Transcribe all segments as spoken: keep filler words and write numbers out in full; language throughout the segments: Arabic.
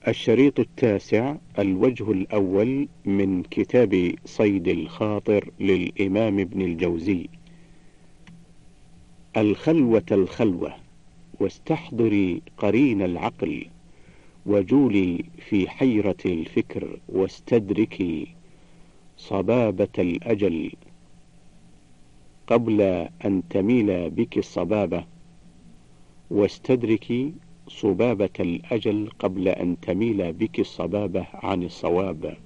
الشريط التاسع، الوجه الأول من كتاب صيد الخاطر للإمام ابن الجوزي. الخلوة الخلوة، واستحضري قرين العقل، وجولي في حيرة الفكر، واستدركي صبابة الأجل قبل أن تميل بك الصبابة، واستدركي صبابة الأجل قبل أن تميل بك الصبابة عن الصواب.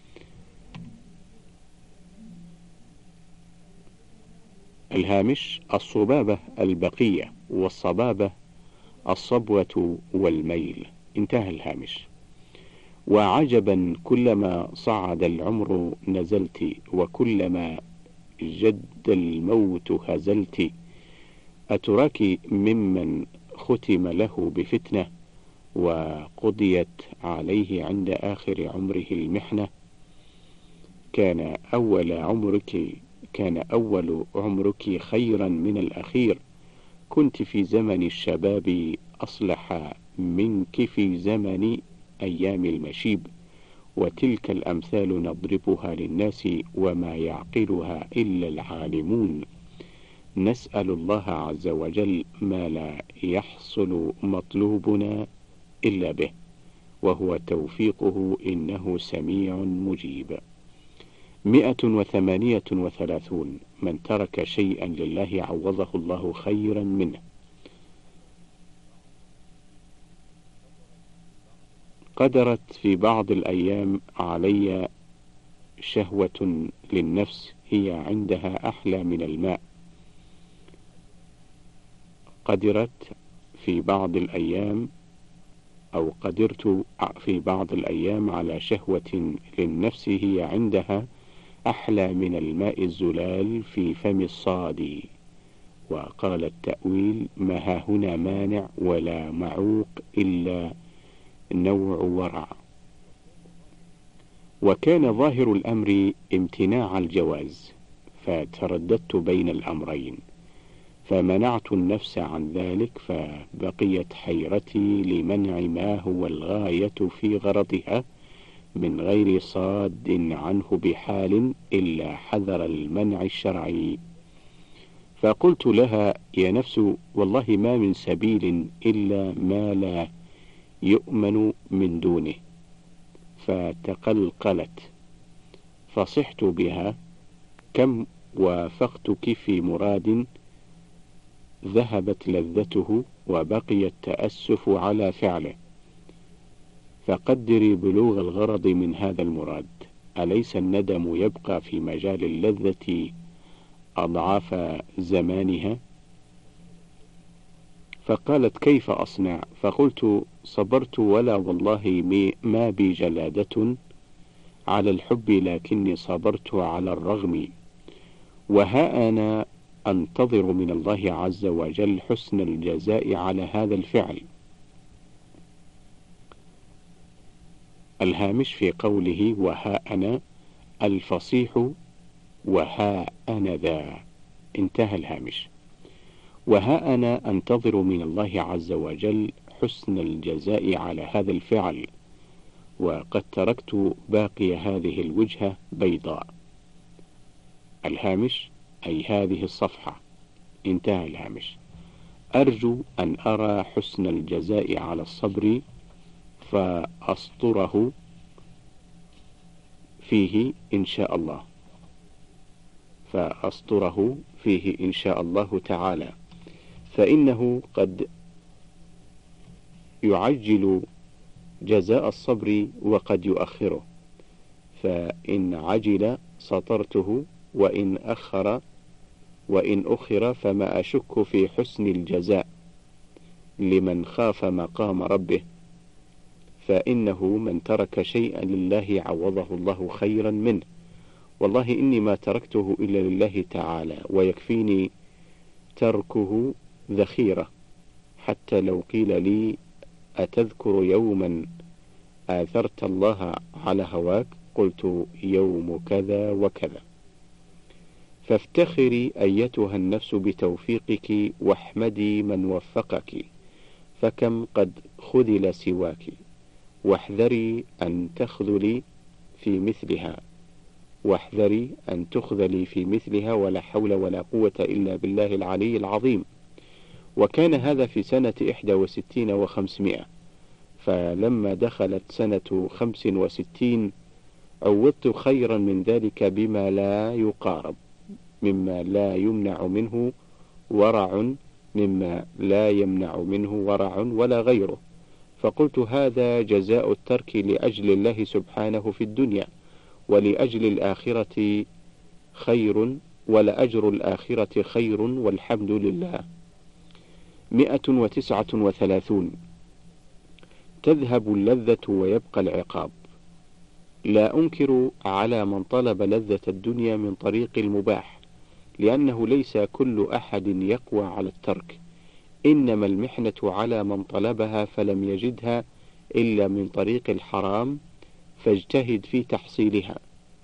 الهامش: الصبابة البقية، والصبابة الصبوة والميل. انتهى الهامش. وعجبا كلما صعد العمر نزلت، وكلما جد الموت هزلت، أتراك ممن ختم له بفتنة، وقضيت عليه عند آخر عمره المحنة. كان أول عمرك كان أول عمرك خيرا من الأخير، كنت في زمن الشباب أصلح منك في زمن أيام المشيب، وتلك الأمثال نضربها للناس وما يعقلها إلا العالمون. نسأل الله عز وجل ما لا يحصل مطلوبنا إلا به، وهو توفيقه، إنه سميع مجيب. مئة وثمانية وثلاثون. من ترك شيئا لله عوضه الله خيرا منه. قدرت في بعض الأيام علي شهوة للنفس هي عندها أحلى من الماء. قدرت في بعض الأيام أو قدرت في بعض الأيام على شهوة للنفس هي عندها أحلى من الماء الزلال في فم الصادي. وقال التأويل: ما ها هنا مانع ولا معوق إلا نوع ورع. وكان ظاهر الأمر امتناع الجواز، فترددت بين الأمرين، فمنعت النفس عن ذلك، فبقيت حيرتي لمنع ما هو الغاية في غرضها من غير صاد عنه بحال إلا حذر المنع الشرعي. فقلت لها: يا نفس، والله ما من سبيل إلا ما لا يؤمن من دونه. فتقلقلت، فصحت بها: كم وافقتك في مراد ذهبت لذته وبقي التأسف على فعله، فقدري بلوغ الغرض من هذا المراد. أليس الندم يبقى في مجال اللذة أضعاف زمانها؟ فقالت: كيف أصنع؟ فقلت: صبرت، ولا والله ما بي جلادة على الحب، لكني صبرت على الرغم، وها أنا أنتظر من الله عز وجل حسن الجزاء على هذا الفعل. الهامش في قوله وها أنا: الفصيح وها أنا ذا. انتهى الهامش. وها أنا أنتظر من الله عز وجل حسن الجزاء على هذا الفعل، وقد تركت باقي هذه الوجهة بيضاء. الهامش: أي هذه الصفحة. انتهى الهامش. أرجو أن أرى حسن الجزاء على الصبر فأسطره فيه إن شاء الله فأسطره فيه إن شاء الله تعالى، فإنه قد يعجل جزاء الصبر وقد يؤخره، فإن عجل سطرته، وإن أخر وإن أخر فما أشك في حسن الجزاء لمن خاف مقام ربه، فإنه من ترك شيئا لله عوضه الله خيرا منه. والله إني ما تركته إلا لله تعالى، ويكفيني تركه ذخيرة. حتى لو قيل لي: أتذكر يوما آثرت الله على هواك؟ قلت: يوم كذا وكذا. فافتخري أيتها النفس بتوفيقك، واحمدي من وفقك، فكم قد خذل سواك، واحذري أن تخذلي في مثلها واحذري أن تخذلي في مثلها ولا حول ولا قوة إلا بالله العلي العظيم. وكان هذا في سنة إحدى وستين وخمسمائة، فلما دخلت سنة خمس وستين عوضت خيرا من ذلك بما لا يقارب، مما لا يمنع منه ورع مما لا يمنع منه ورع ولا غيره، فقلت هذا جزاء الترك لأجل الله سبحانه في الدنيا، ولأجل الآخرة خير، ولأجر الآخرة خير والحمد لله. مئة وتسعة وثلاثون. تذهب اللذة ويبقى العقاب. لا أنكر على من طلب لذة الدنيا من طريق المباح، لأنه ليس كل أحد يقوى على الترك، إنما المحنة على من طلبها فلم يجدها إلا من طريق الحرام فاجتهد في تحصيلها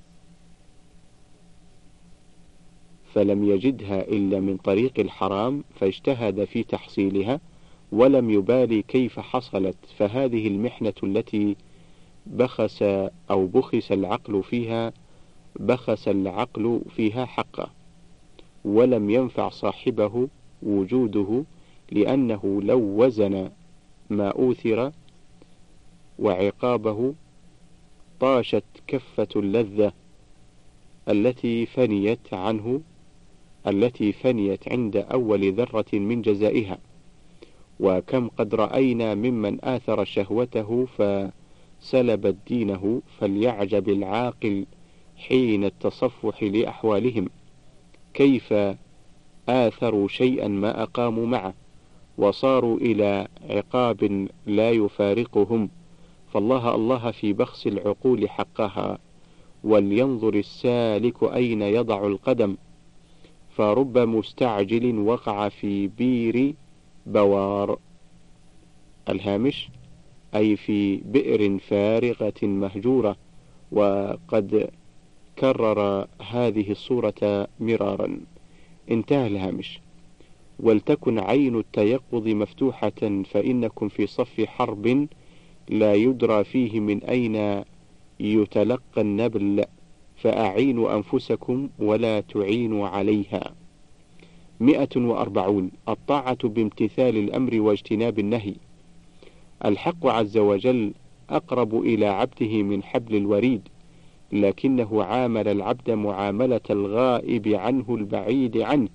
فلم يجدها إلا من طريق الحرام فاجتهد في تحصيلها ولم يبالي كيف حصلت، فهذه المحنة التي بخس أو بخس العقل فيها بخس العقل فيها حقه، ولم ينفع صاحبه وجوده، لأنه لو وزن ما أوثر وعقابه طاشت كفة اللذة التي فنيت عنه التي فنيت عند أول ذرة من جزائها. وكم قد رأينا ممن آثر شهوته فسلبت دينه، فليعجب العاقل حين التصفح لأحوالهم كيف آثروا شيئا ما أقاموا معه وصاروا إلى عقاب لا يفارقهم، فالله الله في بخس العقول حقها، ولينظر السالك أين يضع القدم، فرب مستعجل وقع في بير بوار. الهامش أي في بئر فارغة مهجورة، وقد كرر هذه الصورة مرارا. انتهى الهامش. ولتكن عين التيقظ مفتوحة، فإنكم في صف حرب لا يدرى فيه من أين يتلقى النبل، فأعينوا أنفسكم ولا تعينوا عليها. مئة وأربعون. الطاعة بامتثال الأمر واجتناب النهي. الحق عز وجل أقرب إلى عبده من حبل الوريد، لكنه عامل العبد معاملة الغائب عنه البعيد عنه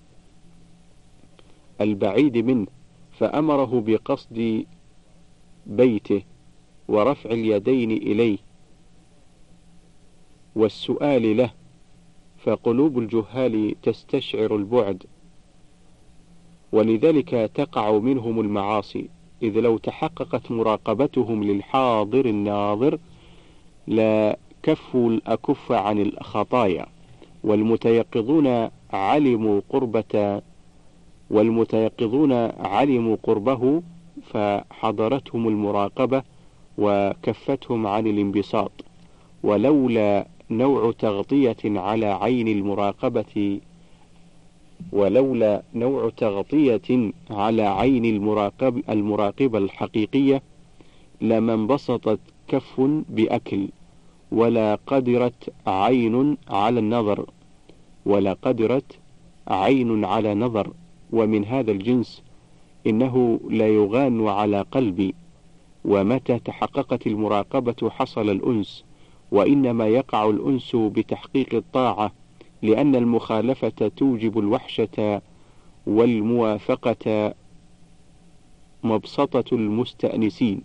البعيد منه، فأمره بقصد بيته ورفع اليدين إليه والسؤال له، فقلوب الجهال تستشعر البعد، ولذلك تقع منهم المعاصي، إذ لو تحققت مراقبتهم للحاضر الناظر لا كفوا الأكف عن الخطايا، والمتيقظون علموا قربة والمتيقظون علموا قربه فحضرتهم المراقبة وكفتهم عن الانبساط. ولولا نوع تغطية على عين المراقبة ولولا نوع تغطية على عين المراقب المراقبة الحقيقية لما انبسطت كف بأكل، ولا قدرت عين على النظر ولا قدرت عين على نظر. ومن هذا الجنس إنه لا يغان على قلبي، ومتى تحققت المراقبة حصل الأنس، وإنما يقع الأنس بتحقيق الطاعة، لأن المخالفة توجب الوحشة، والموافقة مبسطة المستأنسين.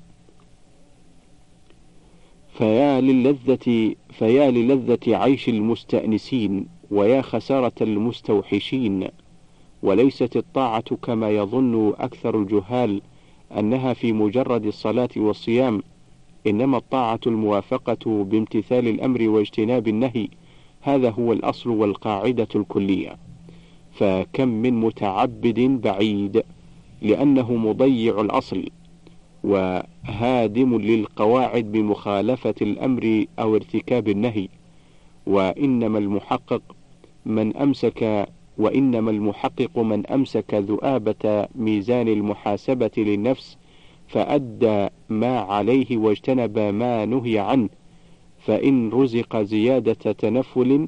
فيا للذة فيا للذة عيش المستأنسين، ويا خسارة المستوحشين. وليست الطاعة كما يظن أكثر الجهال أنها في مجرد الصلاة والصيام، إنما الطاعة الموافقة بامتثال الأمر واجتناب النهي، هذا هو الأصل والقاعدة الكلية. فكم من متعبد بعيد لأنه مضيع الأصل وهادم للقواعد بمخالفة الأمر أو ارتكاب النهي. وإنما المحقق من أمسك وإنما المحقق من أمسك ذؤابة ميزان المحاسبة للنفس، فأدى ما عليه واجتنب ما نهي عنه، فإن رزق زيادة تنفل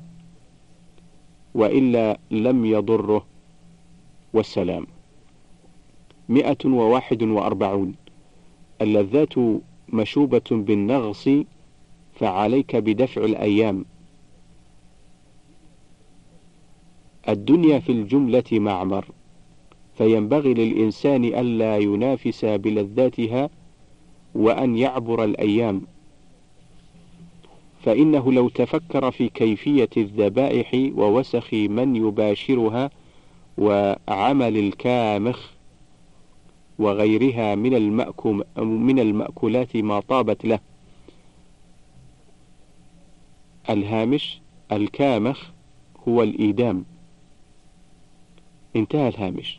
وإلا لم يضره. والسلام. مئة وواحد وأربعون. اللذات مشوبة بالنغص، فعليك بدفع الأيام. الدنيا في الجملة معمر، فينبغي للإنسان ألا ينافس بلذاتها وأن يعبر الأيام، فإنه لو تفكر في كيفية الذبائح ووسخ من يباشرها وعمل الكامخ وغيرها من, المأكم من المأكولات ما طابت له. الهامش: الكامخ هو الإيدام. انتهى الهامش.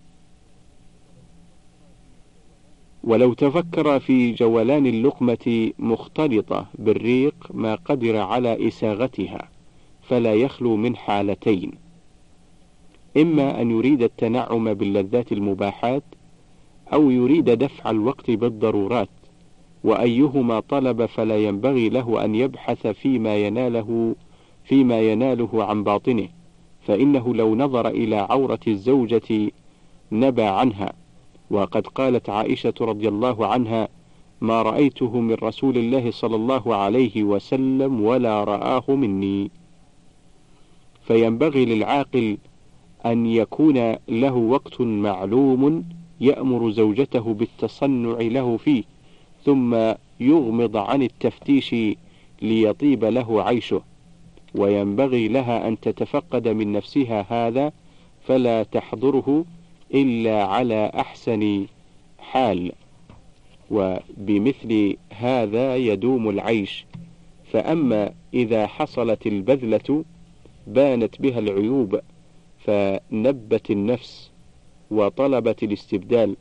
ولو تفكر في جولان اللقمة مختلطة بالريق ما قدر على إساغتها، فلا يخلو من حالتين: إما أن يريد التنعم باللذات المباحات، أو يريد دفع الوقت بالضرورات، وأيهما طلب فلا ينبغي له أن يبحث فيما يناله فيما يناله عن باطنه، فإنه لو نظر إلى عورة الزوجة نبى عنها. وقد قالت عائشة رضي الله عنها: ما رأيته من رسول الله صلى الله عليه وسلم ولا رآه مني. فينبغي للعاقل أن يكون له وقت معلوم يأمر زوجته بالتصنع له فيه، ثم يغمض عن التفتيش ليطيب له عيشه، وينبغي لها أن تتفقد من نفسها هذا، فلا تحضره إلا على أحسن حال، وبمثل هذا يدوم العيش. فأما إذا حصلت البذلة بانت بها العيوب، فنبت النفس وطلبت الاستبدال،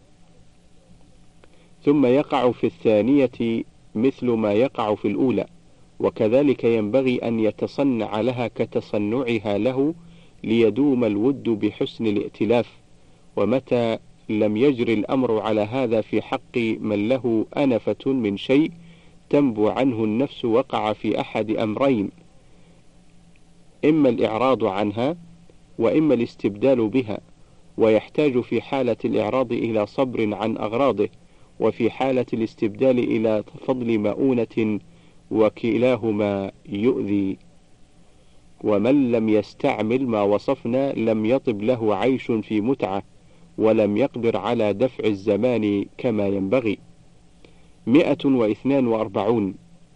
ثم يقع في الثانية مثل ما يقع في الأولى. وكذلك ينبغي أن يتصنع لها كتصنعها له، ليدوم الود بحسن الائتلاف. ومتى لم يجر الأمر على هذا في حق من له أنفة من شيء تنبو عنه النفس، وقع في أحد أمرين: إما الإعراض عنها، وإما الاستبدال بها. ويحتاج في حالة الإعراض إلى صبر عن أغراضه، وفي حالة الاستبدال إلى فضل مؤونة، وكلاهما يؤذي. ومن لم يستعمل ما وصفنا لم يطب له عيش في متعة، ولم يقدر على دفع الزمان كما ينبغي. مئة واثنان وأربعون.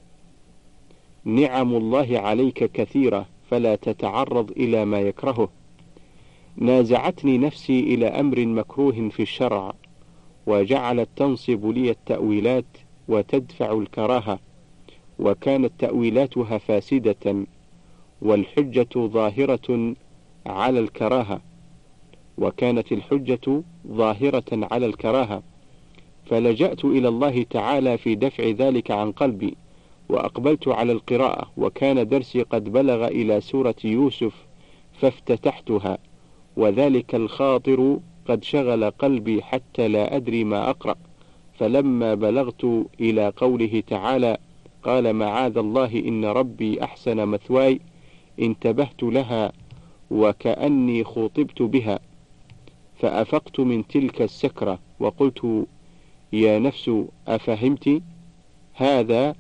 نعم الله عليك كثيرة، فلا تتعرض إلى ما يكرهه. نازعتني نفسي إلى أمر مكروه في الشرع، وجعلت تنصب لي التأويلات وتدفع الكراهة، وكانت تأويلاتها فاسدة، والحجة ظاهرة على الكراهة وكانت الحجة ظاهرة على الكراهة فلجأت إلى الله تعالى في دفع ذلك عن قلبي، وأقبلت على القراءة، وكان درسي قد بلغ إلى سورة يوسف فافتتحتها، وذلك الخاطر قد شغل قلبي حتى لا أدري ما أقرأ. فلما بلغت إلى قوله تعالى: قال معاذ الله إن ربي أحسن مثواي، انتبهت لها وكأني خطبت بها، فأفقت من تلك السكرة وقلت: يا نفس أفهمت؟ هذا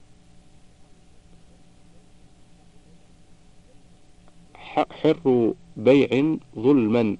حر بيع ظلما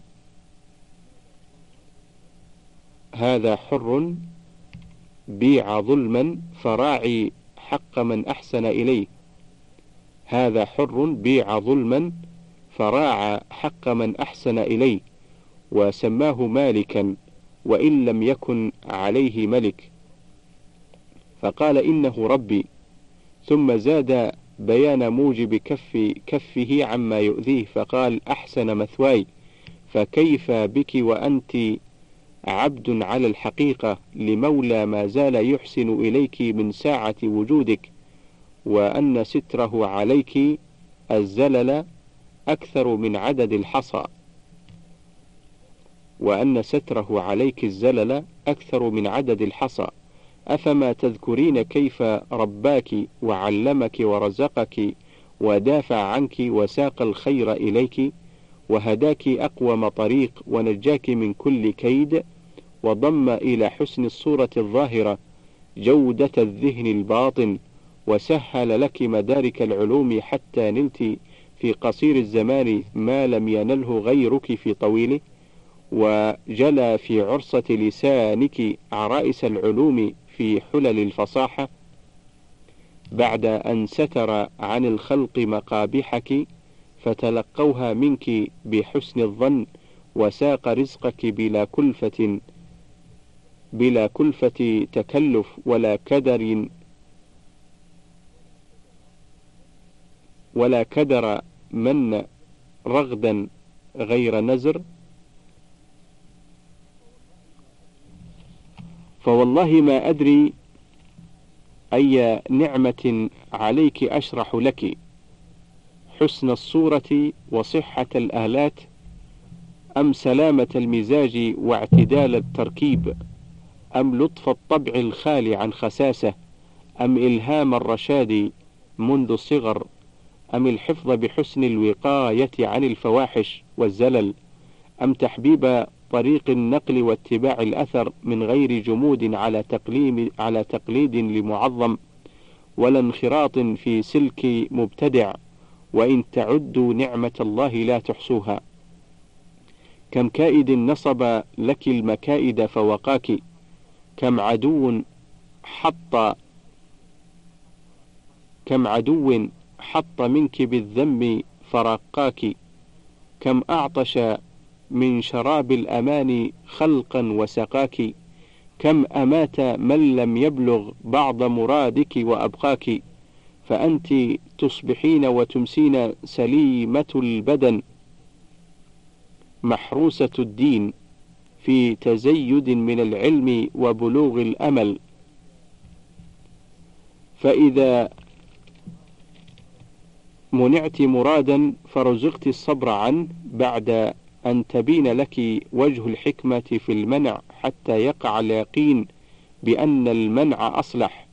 هذا حر بيع ظلما فراعي حق من أحسن إليه هذا حر بيع ظلما فراعى حق من أحسن إليه وسماه مالكا وإن لم يكن عليه ملك، فقال إنه ربي، ثم زاد بيان موجب كف كفه عما يؤذيه، فقال: أحسن مثواي، فكيف بك وأنت عبد على الحقيقة لمولى ما زال يحسن إليك من ساعة وجودك، وأن ستره عليك الزلل أكثر من عدد الحصى وأن ستره عليك الزلل أكثر من عدد الحصى، أفما تذكرين كيف رباك وعلمك ورزقك ودافع عنك وساق الخير إليك وهداك أقوم طريق ونجاك من كل كيد، وضم إلى حسن الصورة الظاهرة جودة الذهن الباطن، وسهل لك مدارك العلوم حتى نلت في قصير الزمان ما لم ينله غيرك في طويله، وجلى في عرصة لسانك عرائس العلوم في حلل الفصاحة، بعد أن ستر عن الخلق مقابحك فتلقوها منك بحسن الظن، وساق رزقك بلا كلفة بلا كلفة تكلف ولا كدر ولا كدر من رغدا غير نزر. فوالله ما أدري أي نعمة عليك أشرح لك، حسن الصورة وصحة الآلات، أم سلامة المزاج واعتدال التركيب، أم لطف الطبع الخالي عن خساسة، أم إلهام الرشاد منذ الصغر، أم الحفظ بحسن الوقاية عن الفواحش والزلل، أم تحبيب طريق النقل واتباع الأثر من غير جمود على تقليد, على تقليد لمعظم، ولا انخراط في سلك مبتدع، وإن تعدوا نعمة الله لا تحصوها. كم كائد نصب لك المكائد فوقاك، كم عدو حط كم عدو حط منك بالذم فرقاك، كم أعطش من شراب الأمان خلقا وسقاك، كم أمات من لم يبلغ بعض مرادك وأبقاك، فأنت تصبحين وتمسين سليمة البدن محروسة الدين في تزيد من العلم وبلوغ الأمل. فإذا منعت مرادا فرزقت الصبر عنه بعد أن تبين لك وجه الحكمة في المنع حتى يقع اليقين بأن المنع أصلح.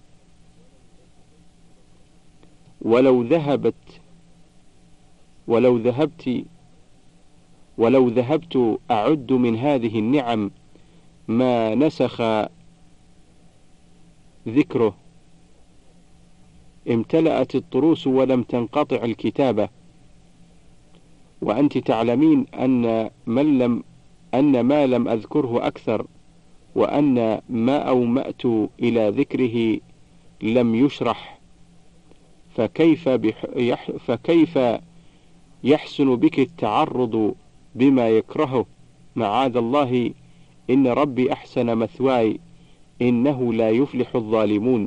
ولو ذهبت ولو ذهبت ولو ذهبت أعد من هذه النعم ما نسخ ذكره، امتلأت الطروس ولم تنقطع الكتابة، وأنت تعلمين أن من لم أن ما لم أذكره أكثر، وأن ما أومأت إلى ذكره لم يشرح، فكيف بح يح فكيف يحسن بك التعرض بما يكرهه؟ معاذ الله، إن ربي أحسن مثواي، إنه لا يفلح الظالمون.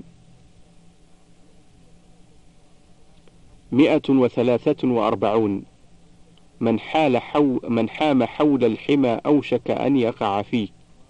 مئة وثلاثة وأربعون. من حال حو من حام حول الحمى أوشك أن يقع فيه.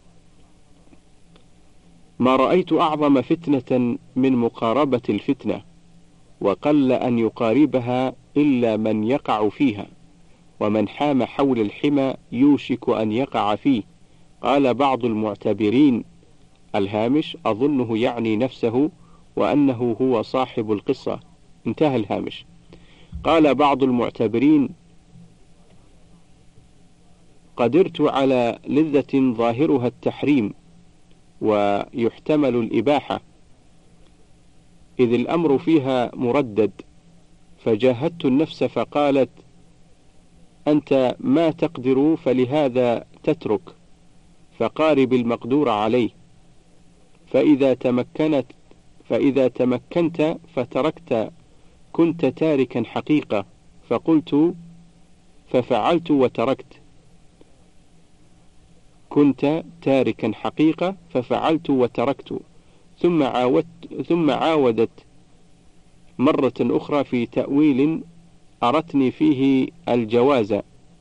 ما رأيت أعظم فتنة من مقاربة الفتنة، وقل أن يقاربها إلا من يقع فيها، ومن حام حول الحمى يوشك أن يقع فيه. قال بعض المعتبرين الهامش أظنه يعني نفسه وأنه هو صاحب القصة، انتهى الهامش. قال بعض المعتبرين قدرت على لذة ظاهرها التحريم ويحتمل الإباحة، إذ الأمر فيها مردد، فجاهدت النفس فقالت أنت ما تقدر فلهذا تترك، فقارب المقدور عليه، فإذا تمكنت فإذا تمكنت فتركت كنت تاركا حقيقة، فقلت ففعلت وتركت، كنت تاركا حقيقة ففعلت وتركت، ثم عاودت ثم عاودت مرة أخرى في تأويل أرتني فيه الجواز،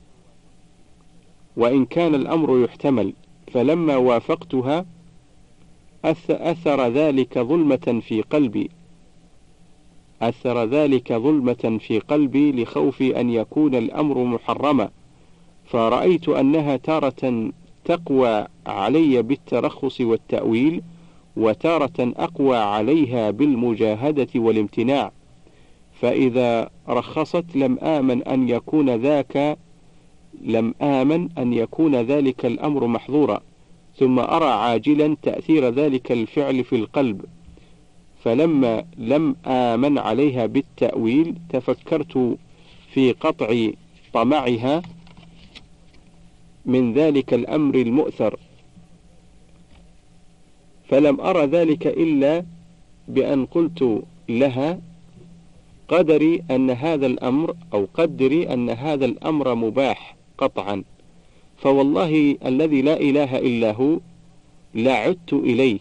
وإن كان الأمر يحتمل، فلما وافقتها أثر ذلك ظلمة في قلبي أثر ذلك ظلمة في قلبي لخوف أن يكون الأمر محرما، فرأيت أنها تارة تقوى علي بالترخص والتأويل، وتارة أقوى عليها بالمجاهدة والامتناع، فإذا رخصت لم آمن أن يكون ذاك لم آمن أن يكون ذلك الأمر محظورا، ثم أرى عاجلا تأثير ذلك الفعل في القلب، فلما لم آمن عليها بالتأويل تفكرت في قطع طمعها من ذلك الأمر المؤثر، فلم أرى ذلك إلا بأن قلت لها قدري أن هذا الأمر أو قدري أن هذا الأمر مباح قطعا، فوالله الذي لا إله إلا هو لا عدت إليه،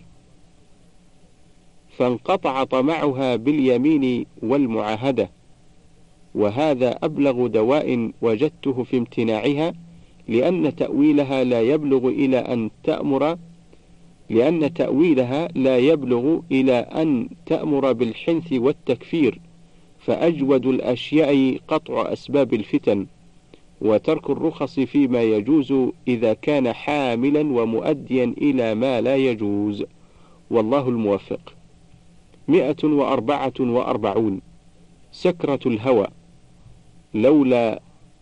فانقطع طمعها باليمين والمعاهدة، وهذا أبلغ دواء وجدته في امتناعها، لأن تأويلها لا يبلغ إلى أن تأمر لأن تأويلها لا يبلغ إلى أن تأمر بالحنث والتكفير، فأجود الأشياء قطع أسباب الفتن، وترك الرخص فيما يجوز إذا كان حاملا ومؤديا إلى ما لا يجوز، والله الموفق. مئة وأربعة وأربعون. سكرة الهوى. لولا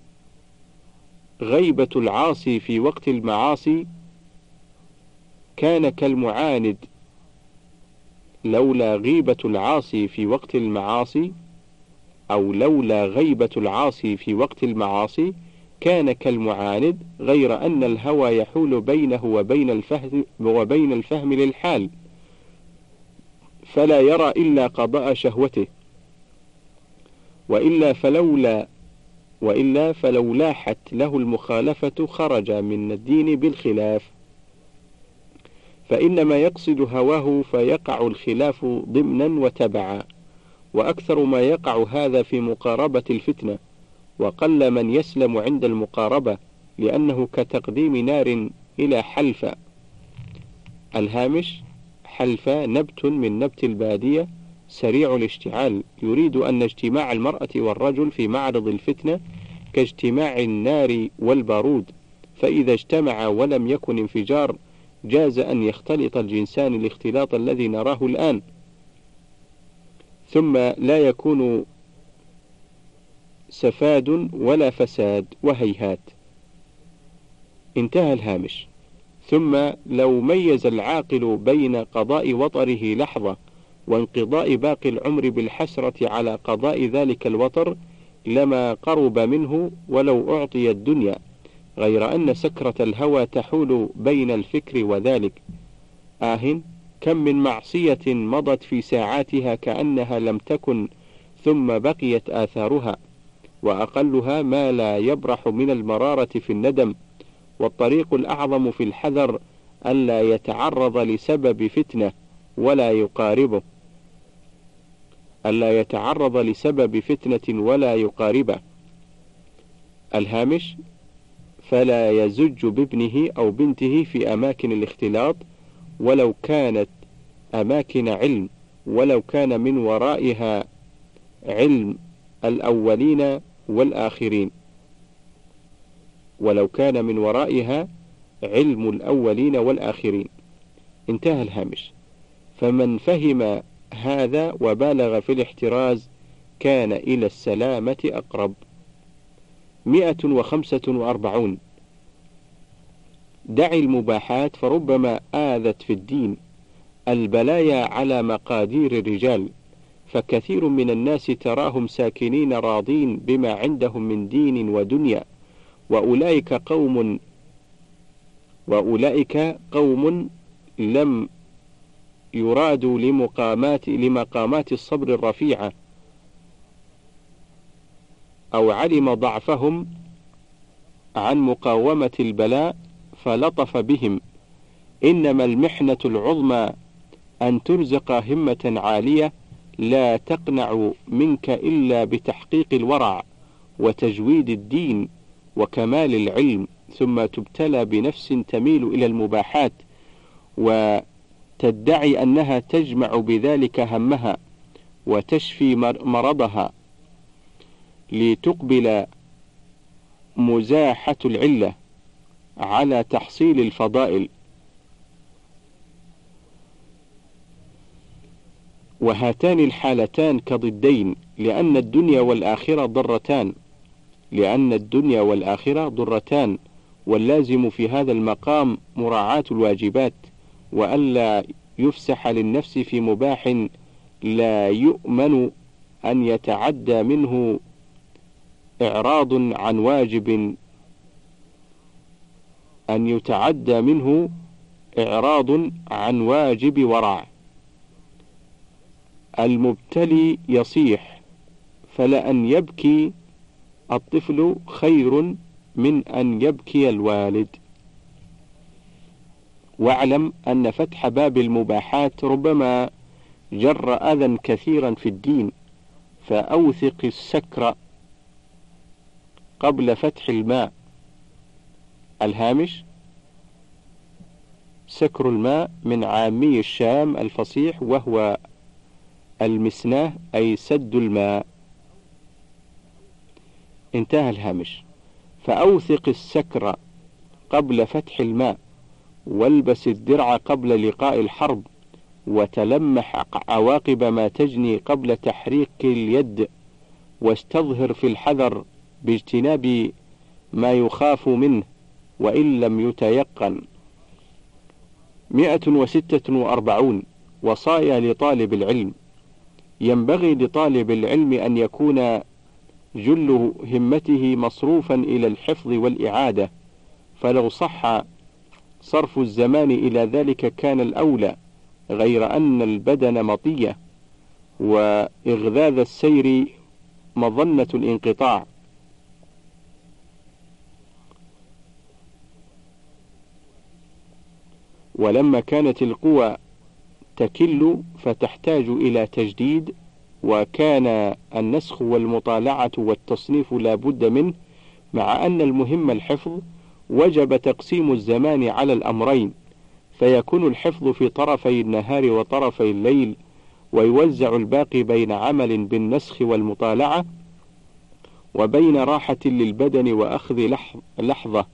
غيبة العاصي في وقت المعاصي كان كالمعاند لولا غيبة العاصي في وقت المعاصي أو لولا غيبة العاصي في وقت المعاصي كان كالمعاند، غير أن الهوى يحول بينه وبين الفهم, وبين الفهم للحال، فلا يرى إلا قضاء شهوته، وإلا فلولا وإلا فلو لاحت له المخالفة خرج من الدين بالخلاف، فإنما يقصد هواه فيقع الخلاف ضمنا وتبعا، وأكثر ما يقع هذا في مقاربة الفتنة، وقل من يسلم عند المقاربة، لأنه كتقديم نار إلى حلفة. الهامش: حلفة نبت من نبت البادية سريع الاشتعال، يريد أن اجتماع المرأة والرجل في معرض الفتنة كاجتماع النار والبارود، فإذا اجتمع ولم يكن انفجار جاز أن يختلط الجنسان الاختلاط الذي نراه الآن، ثم لا يكون سفاد ولا فساد وهيهات. انتهى الهامش. ثم لو ميز العاقل بين قضاء وطره لحظة وانقضاء باقي العمر بالحسرة على قضاء ذلك الوطر لما قرب منه ولو أعطي الدنيا، غير أن سكرة الهوى تحول بين الفكر وذلك. آه كم من معصية مضت في ساعاتها كأنها لم تكن ثم بقيت آثارها، وأقلها ما لا يبرح من المرارة في الندم، والطريق الأعظم في الحذر ألا يتعرض لسبب فتنة ولا يقاربه ألا يتعرض لسبب فتنة ولا يقاربه. الهامش: فلا يزج بابنه أو بنته في أماكن الاختلاط ولو كانت أماكن علم، ولو كان من ورائها علم الأولين والآخرين ولو كان من ورائها علم الأولين والآخرين. انتهى الهامش. فمن فهم هذا وبالغ في الاحتراز كان إلى السلامة أقرب. مئة وخمسة وأربعون. دع المباحات فربما آذت في الدين. البلايا على مقادير الرجال، فكثير من الناس تراهم ساكنين راضين بما عندهم من دين ودنيا، وأولئك قوم وأولئك قوم لم يرادوا لمقامات لمقامات الصبر الرفيعة، أو علم ضعفهم عن مقاومة البلاء فلطف بهم. إنما المحنة العظمى أن ترزق همة عالية لا تقنع منك إلا بتحقيق الورع وتجويد الدين وكمال العلم، ثم تبتلى بنفس تميل إلى المباحات وتدعي أنها تجمع بذلك همها وتشفي مرضها، لتقبل مزاحة العلة على تحصيل الفضائل، وهاتان الحالتان كضدين، لأن الدنيا والآخرة ضرتان لأن الدنيا والآخرة ضرتان واللازم في هذا المقام مراعاة الواجبات، وألا يفسح للنفس في مباح لا يؤمن أن يتعدى منه إعراض عن واجب أن يتعدى منه إعراض عن واجب ورع. المبتلي يصيح، فلأن يبكي الطفل خير من أن يبكي الوالد. واعلم أن فتح باب المباحات ربما جر أذى كثيرا في الدين، فأوثق السكر قبل فتح الماء. الهامش: سكر الماء من عامي الشام الفصيح، وهو المسناه أي سد الماء. انتهى الهامش. فأوثق السكر قبل فتح الماء، والبس الدرع قبل لقاء الحرب، وتلمح عواقب ما تجني قبل تحريك اليد، واستظهر في الحذر باجتناب ما يخاف منه وإن لم يتيقن. مئة وستة وأربعون. وصايا لطالب العلم. ينبغي لطالب العلم أن يكون جل همته مصروفا إلى الحفظ والإعادة، فلو صح صرف الزمان إلى ذلك كان الأولى، غير أن البدن مطية، وإغذاذ السير مظنة الانقطاع. ولما كانت القوى تكل فتحتاج إلى تجديد، وكان النسخ والمطالعة والتصنيف لا بد منه، مع أن المهم الحفظ، وجب تقسيم الزمان على الأمرين، فيكون الحفظ في طرفي النهار وطرفي الليل، ويوزع الباقي بين عمل بالنسخ والمطالعة، وبين راحة للبدن وأخذ لحظة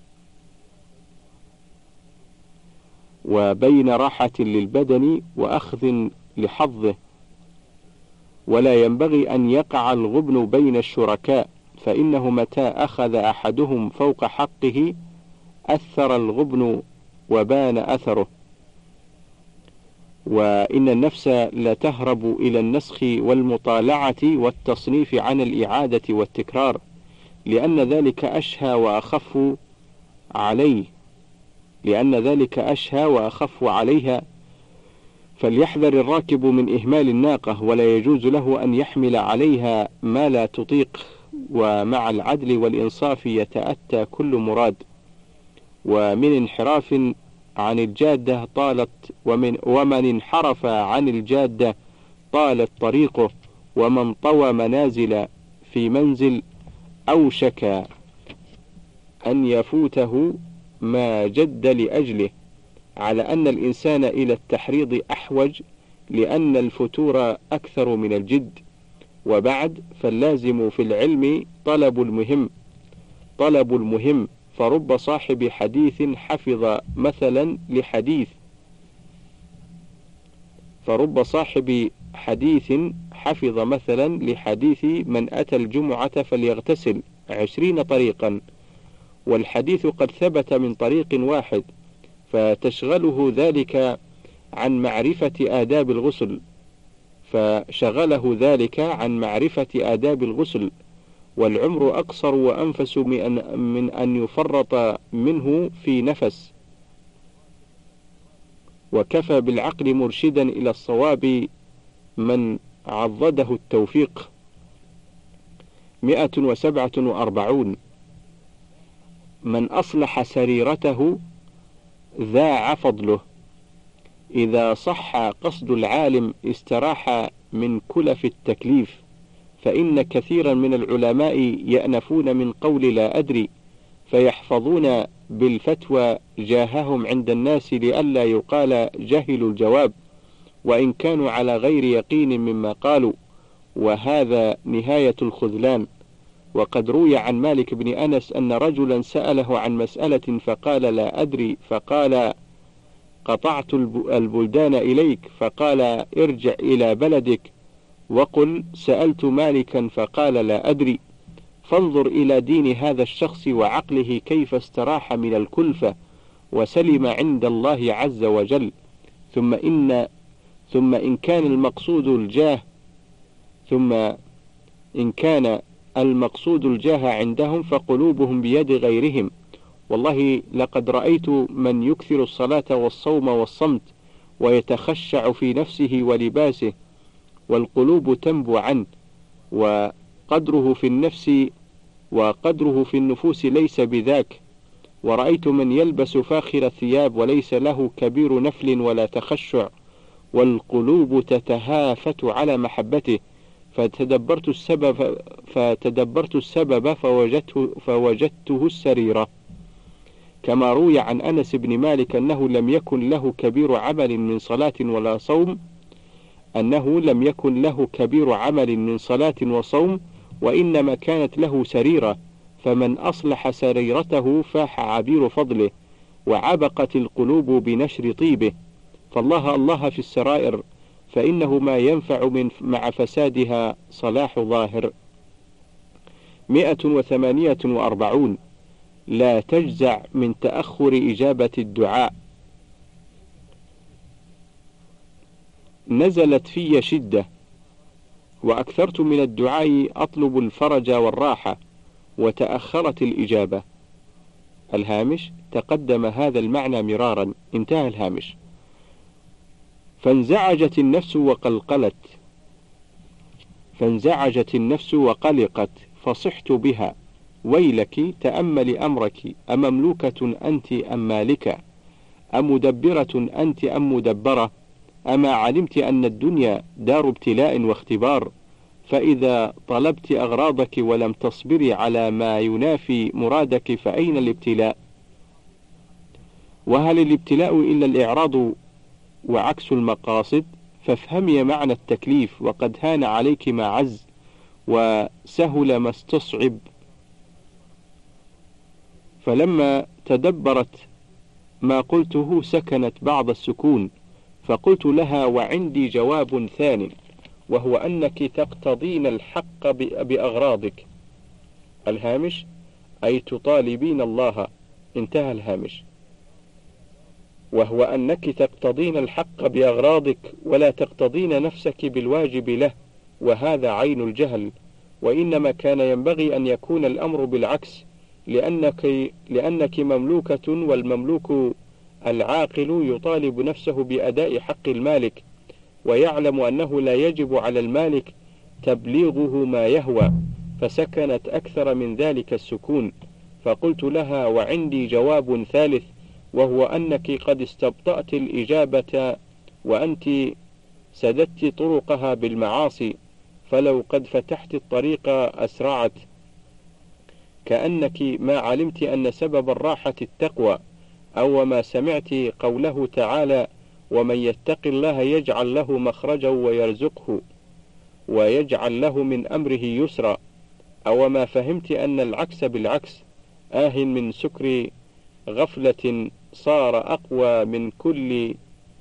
وبين راحة للبدن وأخذ لحظه. ولا ينبغي أن يقع الغبن بين الشركاء، فإنه متى أخذ أحدهم فوق حقه أثر الغبن وبان أثره. وإن النفس لتهرب إلى النسخ والمطالعة والتصنيف عن الإعادة والتكرار، لأن ذلك أشهى وأخف عليه لأن ذلك أشهى وأخف عليها. فليحذر الراكب من إهمال الناقة، ولا يجوز له أن يحمل عليها ما لا تطيق، ومع العدل والإنصاف يتأتى كل مراد. ومن انحراف عن الجادة طالت ومن, ومن انحرف عن الجادة طالت طريقه، ومن طوى منازل في منزل أوشك أن يفوته ما جد لأجله، على أن الإنسان إلى التحريض أحوج، لأن الفتور أكثر من الجد. وبعد، فاللازم في العلم طلب المهم طلب المهم فرب صاحب حديث حفظ مثلا لحديث فرب صاحب حديث حفظ مثلا لحديث من أتى الجمعة فليغتسل عشرين طريقا، والحديث قد ثبت من طريق واحد، فتشغله ذلك عن معرفة آداب الغسل فشغله ذلك عن معرفة آداب الغسل والعمر أقصر وأنفس من أن يفرط منه في نفس. وكفى بالعقل مرشدا إلى الصواب من عضده التوفيق. مئة وسبعة وأربعون. من أصلح سريرته ذاع فضله. إذا صح قصد العالم استراح من كلف التكليف، فإن كثيرا من العلماء يأنفون من قول لا أدري، فيحفظون بالفتوى جاههم عند الناس لئلا يقال جهلوا الجواب، وإن كانوا على غير يقين مما قالوا، وهذا نهاية الخذلان. وقد روي عن مالك بن أنس أن رجلا سأله عن مسألة فقال لا أدري، فقال قطعت البلدان إليك، فقال ارجع إلى بلدك وقل سألت مالكا فقال لا أدري. فانظر إلى دين هذا الشخص وعقله كيف استراح من الكلفة وسلم عند الله عز وجل. ثم إن ثم إن كان المقصود الجاه ثم إن كان المقصود الجاه عندهم فقلوبهم بيد غيرهم. والله لقد رأيت من يكثر الصلاة والصوم والصمت ويتخشع في نفسه ولباسه والقلوب تنبو عنه، وقدره في النفس وقدره في النفوس ليس بذاك. ورأيت من يلبس فاخر الثياب وليس له كبير نفل ولا تخشع، والقلوب تتهافت على محبته. فتدبرت السبب فتدبرت السبب فوجدته, فوجدته السريرة. كما روي عن أنس بن مالك أنه لم يكن له كبير عمل من صلاة ولا صوم أنه لم يكن له كبير عمل من صلاة وصوم وإنما كانت له سريرة، فمن أصلح سريرته فاح عبير فضله، وعبقت القلوب بنشر طيبه. فالله الله في السرائر، فإنه ما ينفع من مع فسادها صلاح ظاهر. مئة وثمانية وأربعون. لا تجزع من تأخر إجابة الدعاء. نزلت في شدة وأكثرت من الدعاء أطلب الفرج والراحة، وتأخرت الإجابة. الهامش تقدم هذا المعنى مرارا، انتهى الهامش. فانزعجت النفس وقلقلت فانزعجت النفس وقلقت فصحت بها ويلك تأمل أمرك، أمملوكة أنت أم مالكة، أمدبرة أنت أم مدبرة، أما علمت أن الدنيا دار ابتلاء واختبار، فإذا طلبت أغراضك ولم تصبري على ما ينافي مرادك فأين الابتلاء؟ وهل الابتلاء إلا الإعراض وعكس المقاصد؟ فافهمي معنى التكليف، وقد هان عليك ما عز وسهل ما استصعب. فلما تدبرت ما قلته سكنت بعض السكون، فقلت لها وعندي جواب ثانٍ، وهو أنك تقتضين الحق بأغراضك. الهامش أي تطالبين الله، انتهى الهامش. وهو أنك تقتضين الحق بأغراضك ولا تقتضين نفسك بالواجب له، وهذا عين الجهل. وإنما كان ينبغي أن يكون الأمر بالعكس، لأنك, لأنك مملوكة، والمملوك العاقل يطالب نفسه بأداء حق المالك، ويعلم أنه لا يجب على المالك تبليغه ما يهوى، فسكنت أكثر من ذلك السكون. فقلت لها وعندي جواب ثالث، وهو أنك قد استبطأت الإجابة وأنت سددت طرقها بالمعاصي، فلو قد فتحت الطريق أسرعت، كأنك ما علمت أن سبب الراحة التقوى، أو ما سمعت قوله تعالى ومن يتق الله يجعل له مخرجا ويرزقه ويجعل له من أمره يسرا، أو ما فهمت أن العكس بالعكس، آه من سكر غفلة صار أقوى من كل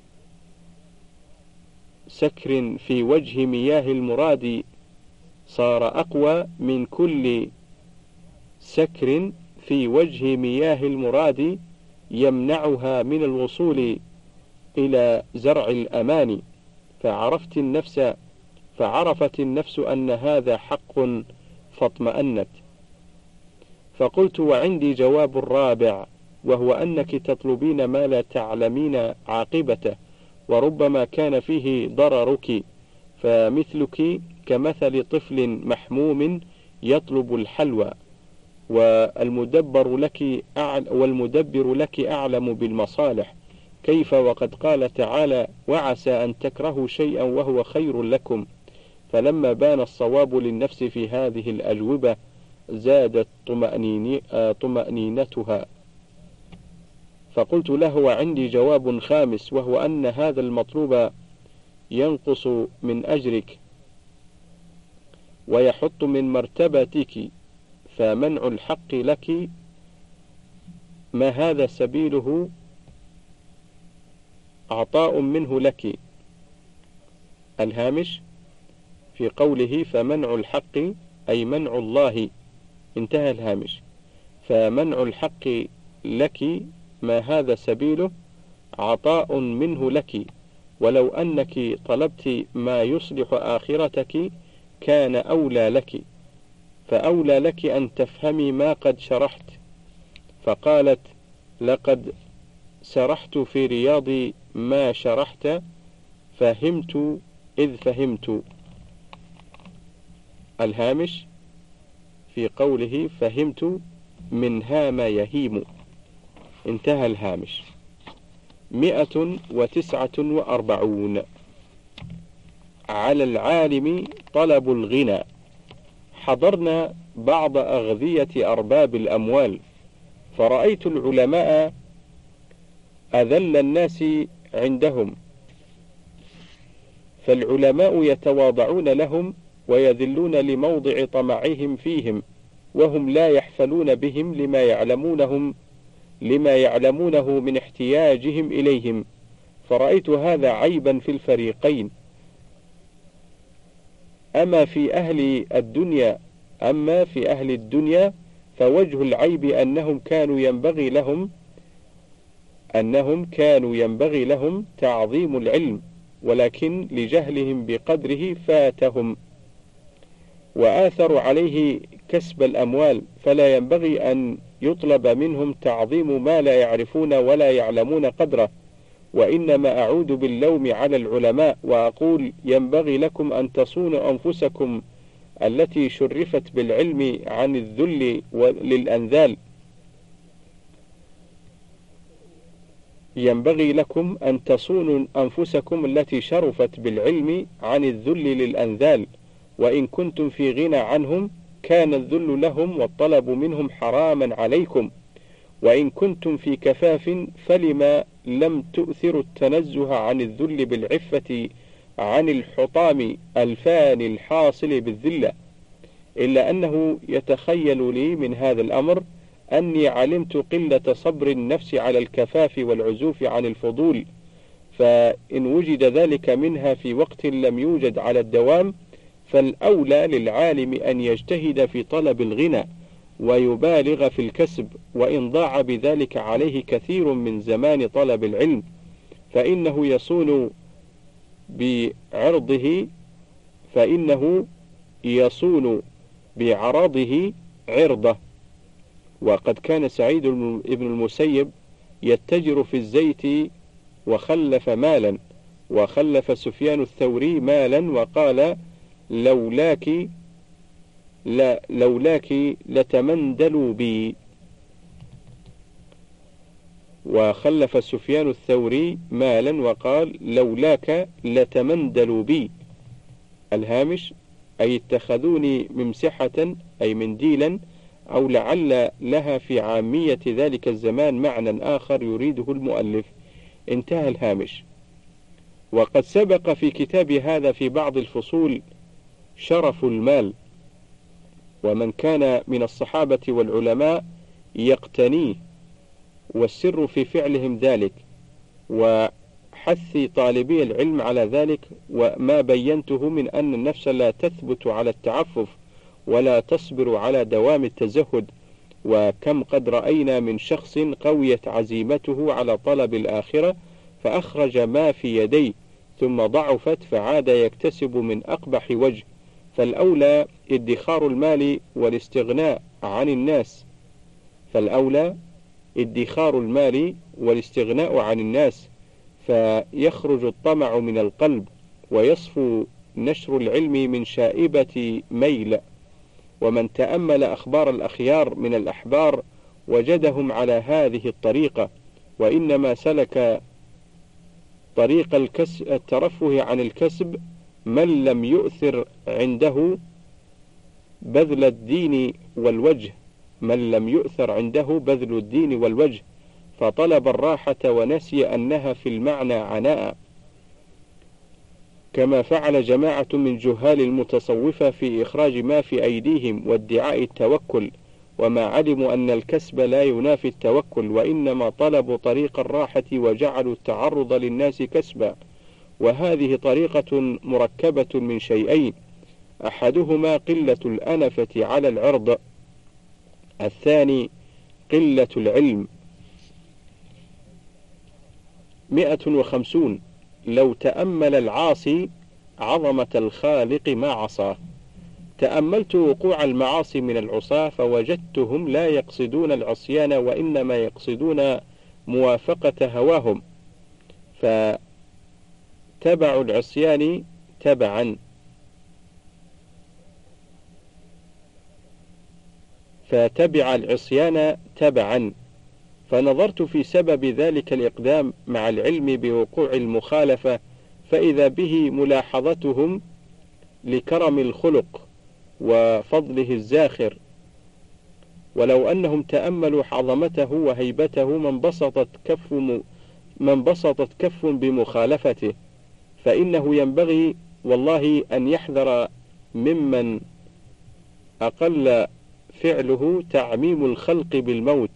سكر في وجه مياه المراد صار أقوى من كل سكر في وجه مياه المراد يمنعها من الوصول إلى زرع الأمان، فعرفت النفس فعرفت النفس أن هذا حق فاطمأنت. فقلت وعندي جواب الرابع، وهو أنك تطلبين ما لا تعلمين عاقبته، وربما كان فيه ضررك، فمثلك كمثل طفل محموم يطلب الحلوى، والمدبر لك والمدبر لك أعلم بالمصالح، كيف وقد قال تعالى وعسى أن تكرهوا شيئا وهو خير لكم. فلما بان الصواب للنفس في هذه الأجوبة زادت طمأنينتها. فقلت له وعندي جواب خامس، وهو أن هذا المطلوب ينقص من أجرك ويحط من مرتبتك فمنع الحق لك ما هذا سبيله عطاء منه لك. الهامش في قوله فمنع الحق أي منع الله، انتهى الهامش. فمنع الحق لك ما هذا سبيله عطاء منه لك، ولو أنك طلبت ما يصلح آخرتك كان أولى لك، فأولى لك أن تفهمي ما قد شرحت. فقالت لقد سرحت في رياض ما شرحت، فهمت إذ فهمت. الهامش في قوله فهمت من هام يهيم، انتهى الهامش. مئة وتسعة وأربعون. على العالم طلب الغنى. حضرنا بعض أغذية أرباب الأموال، فرأيت العلماء أذل الناس عندهم، فالعلماء يتواضعون لهم ويذلون لموضع طمعهم فيهم، وهم لا يحفلون بهم لما يعلمونهم لما يعلمونه من احتياجهم إليهم، فرأيت هذا عيبا في الفريقين. أما في أهل الدنيا أما في أهل الدنيا فوجه العيب أنهم كانوا ينبغي لهم أنهم كانوا ينبغي لهم تعظيم العلم، ولكن لجهلهم بقدره فاتهم، وآثروا عليه كسب الأموال، فلا ينبغي أن يطلب منهم تعظيم ما لا يعرفون ولا يعلمون قدره. وإنما أعود باللوم على العلماء وأقول ينبغي لكم أن تصونوا أنفسكم التي شرفت بالعلم عن الذل للأنذال ينبغي لكم أن تصونوا أنفسكم التي شرفت بالعلم عن الذل للأنذال، وإن كنتم في غنى عنهم كان الذل لهم والطلب منهم حراما عليكم، وإن كنتم في كفاف فلما لم تؤثروا التنزه عن الذل بالعفة عن الحطام الفاني الحاصل بالذلة. إلا أنه يتخيل لي من هذا الأمر أني علمت قلة صبر النفس على الكفاف والعزوف عن الفضول، فإن وجد ذلك منها في وقت لم يوجد على الدوام، فالأولى للعالم أن يجتهد في طلب الغنى ويبالغ في الكسب، وإن ضاع بذلك عليه كثير من زمان طلب العلم فإنه يصون بعرضه فإنه يصون بعرضه عرضه. وقد كان سعيد بن المسيب يتجر في الزيت وخلف مالا، وخلف سفيان الثوري مالا وقال لولاك لا لولاك لتمندلوا بي. وخلف سفيان الثوري مالا وقال لولاك لتمندلوا بي. الهامش أي اتخذوني ممسحة أي منديلا، أو لعل لها في عامية ذلك الزمان معنى آخر يريده المؤلف، انتهى الهامش. وقد سبق في كتاب هذا في بعض الفصول شرف المال، ومن كان من الصحابة والعلماء يقتنيه، والسر في فعلهم ذلك، وحث طالبي العلم على ذلك، وما بينته من أن النفس لا تثبت على التعفف ولا تصبر على دوام التزهد. وكم قد رأينا من شخص قويت عزيمته على طلب الآخرة فأخرج ما في يديه ثم ضعفت فعاد يكتسب من أقبح وجه. فالأولى ادخار المال والاستغناء عن الناس فالأولى ادخار المال والاستغناء عن الناس فيخرج الطمع من القلب، ويصفو نشر العلم من شائبة ميل. ومن تأمل أخبار الأخيار من الأحبار وجدهم على هذه الطريقة، وإنما سلك طريق الترفه عن الكسب من لم يؤثر عنده بذل الدين والوجه من لم يؤثر عنده بذل الدين والوجه فطلب الراحة ونسي أنها في المعنى عناء، كما فعل جماعة من جهال المتصوفة في إخراج ما في أيديهم وادعاء التوكل، وما علموا أن الكسب لا ينافي التوكل، وإنما طلبوا طريق الراحة وجعلوا التعرض للناس كسبا، وهذه طريقة مركبة من شيئين: أحدهما قلة الأنفة على العرض، الثاني قلة العلم. مئة وخمسون. لو تأمل العاصي عظمة الخالق ما عصاه. تأملت وقوع المعاصي من العصاة فوجدتهم لا يقصدون العصيان، وإنما يقصدون موافقة هواهم، فتبع العصيان تبعا فتبع العصيان تبعا فنظرت في سبب ذلك الإقدام مع العلم بوقوع المخالفة، فإذا به ملاحظتهم لكرم الخلق وفضله الزاخر، ولو أنهم تأملوا عظمته وهيبته ما انبسطت كف ما انبسطت كف بمخالفته، فإنه ينبغي والله أن يحذر ممن أقل فعله تعميم الخلق بالموت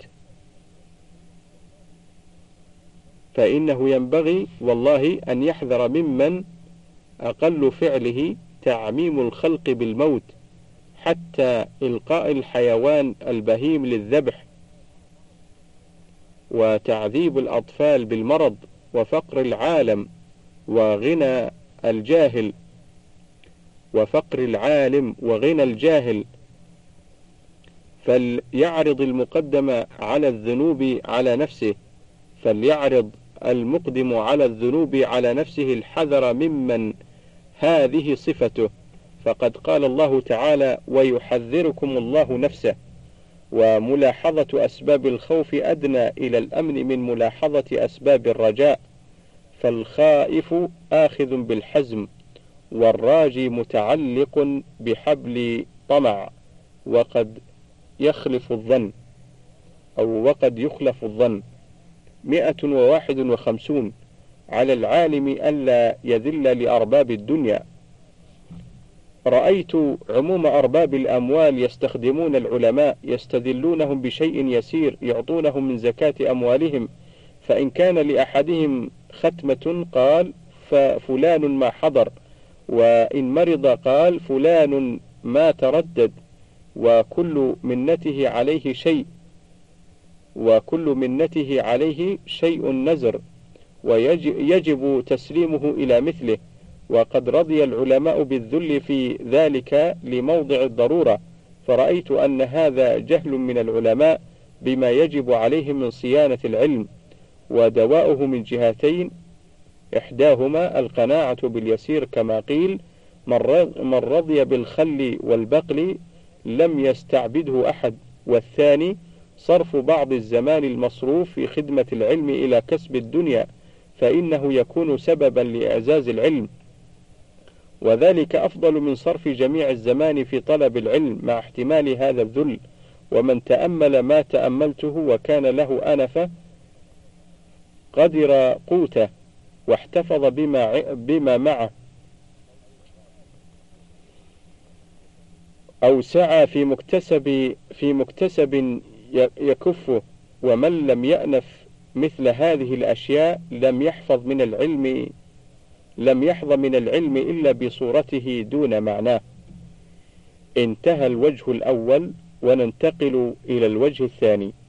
فإنه ينبغي والله أن يحذر ممن أقل فعله تعميم الخلق بالموت، حتى إلقاء الحيوان البهيم للذبح، وتعذيب الأطفال بالمرض، وفقر العالم وغنى الجاهل وفقر العالم وغنى الجاهل. فليعرض المقدم على الذنوب على نفسه فليعرض المقدم على الذنوب على نفسه الحذر ممن هذه صفته، فقد قال الله تعالى: ويحذركم الله نفسه. وملاحظة أسباب الخوف أدنى إلى الأمن من ملاحظة أسباب الرجاء، فالخائف آخذ بالحزم، والراجي متعلق بحبل طمع، وقد يخلف الظن أو وقد يخلف الظن. مئة وواحد وخمسون. على العالم ألا يذل لأرباب الدنيا. رأيت عموم أرباب الأموال يستخدمون العلماء، يستذلونهم بشيء يسير يعطونهم من زكاة أموالهم، فإن كان لأحدهم ختمة قال ففلان ما حضر، وإن مرض قال فلان ما تردد، وكل منته عليه شيء وكل منته عليه شيء نزر، ويجب تسليمه إلى مثله. وقد رضي العلماء بالذل في ذلك لموضع الضرورة، فرأيت أن هذا جهل من العلماء بما يجب عليهم من صيانة العلم، ودواؤه من جهتين: إحداهما القناعة باليسير، كما قيل: من رضي بالخل والبقل لم يستعبده أحد، والثاني صرف بعض الزمان المصروف في خدمة العلم إلى كسب الدنيا، فإنه يكون سببا لإعزاز العلم، وذلك أفضل من صرف جميع الزمان في طلب العلم مع احتمال هذا الذل. ومن تأمل ما تأملته وكان له أنفة قدر قوته واحتفظ بما, بما معه، أو سعى في مكتسب, في مكتسب يكفه. ومن لم يأنف مثل هذه الأشياء لم يحفظ من العلم لم يحظ من العلم إلا بصورته دون معناه. انتهى الوجه الأول، وننتقل إلى الوجه الثاني.